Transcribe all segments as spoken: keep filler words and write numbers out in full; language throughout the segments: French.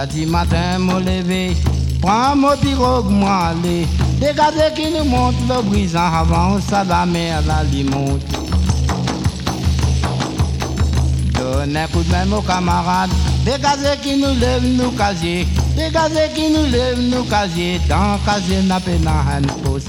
heures du matin, me lever, prends mon pirogue, moi aller. Dégagez qui nous monte le brisant avant, ça la mer, la limonte. Donne un coup de main, mon camarade. Dégagez qui nous lève, nous casier. Dégagez qui nous lève, nous casier. Dans casier, n'a pas un poste.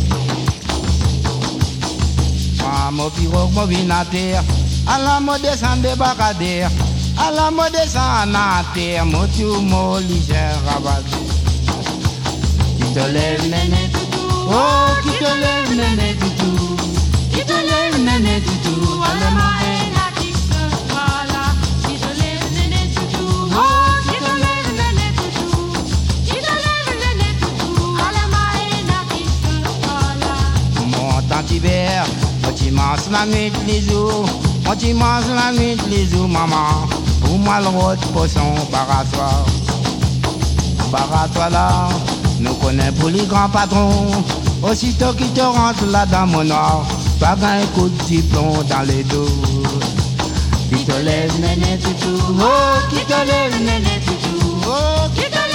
Prends mon pirogue, mon vinateur. À la mode descend débarcadère. À la mode descend en terre. Mon tout, mon légère rabat. Qui te lève, néné, toutou. Oh, qui te lève, néné, toutou. Qui te lève, néné, toutou. Allez, ma haine. Moi tu manges la nuit les jours, moi tu manges la nuit les jours, maman. Pour moi le rôle poisson parasoir, parasoir là. Nous connaissons pour les grands patrons. Aussitôt qui te rentre là dans mon noir, pas un coup de diplôme dans les dos. Qui te lève néné toutou, oh qui te lève néné toutou, oh qui te lève.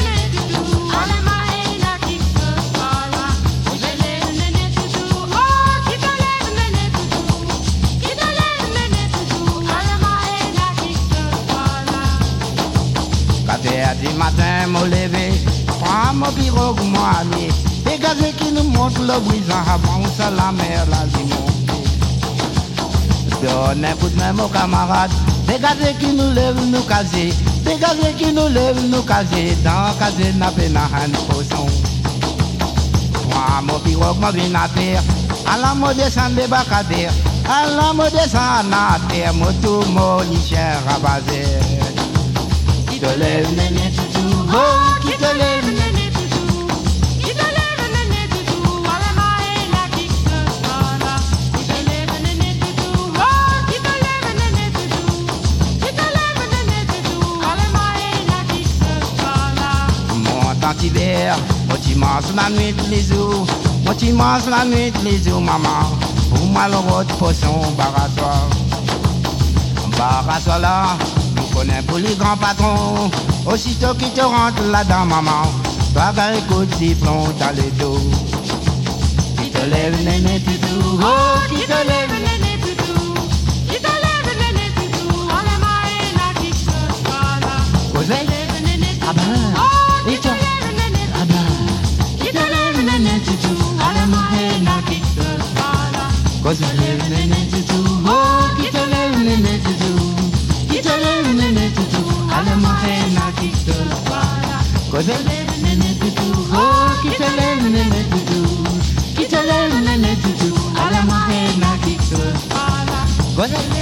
Du matin, me lever, prends mon pirogue, moi aller. Dégagez qui nous montre le brisant avant, ça la mer, la limonte. Donne un coup de main, mon camarade. Dégagez qui nous lève, nous casier. Dégagez qui nous lève, nous casier. Dans casier, n'a pas un poisson. Prends mon pirogue, mon vinateur. À la mode descend débarcadère. À la mode descend en terre. Mon tout, mon lichère rabasé. Qui te lève, néné, toutou, oh, qui te lève, néné, toutou, qui te lève, néné, toutou, allez, ma haine, qui te voilà, qui te lève, néné, toutou, oh, qui te lève, néné, toutou, qui te lève, néné, toutou, allez, ma haine, qui te voilà. Mon tante hiver, moi tu manges la nuit les jours, moi tu manges la nuit les jours, maman, pour moi le rôle poisson, barassoir, barassoir là. Connais pour les grands patrons, aussitôt qui te rentre là-dedans, maman, toi un coup de diplôme dans les dos. Qui te lève, néné, toutou, oh, qui te lève, néné, toutou, qui te lève, néné, toutou, allez, ma haine, qui te voilà. Qui te lève, néné, toutou, oh, qui te lève, néné, toutou, qui te lève, néné, toutou, allez, ma haine, qui te voilà. Qui te lève, néné, toutou, oh, qui te lève, néné, toutou. Qui te lève, néné, toutou, allez, ma haine, qui te voilà. Qui te lève, néné, toutou, oh, qui te lève, néné, toutou. Qui te lève, néné, toutou, allez, ma haine, qui te voilà.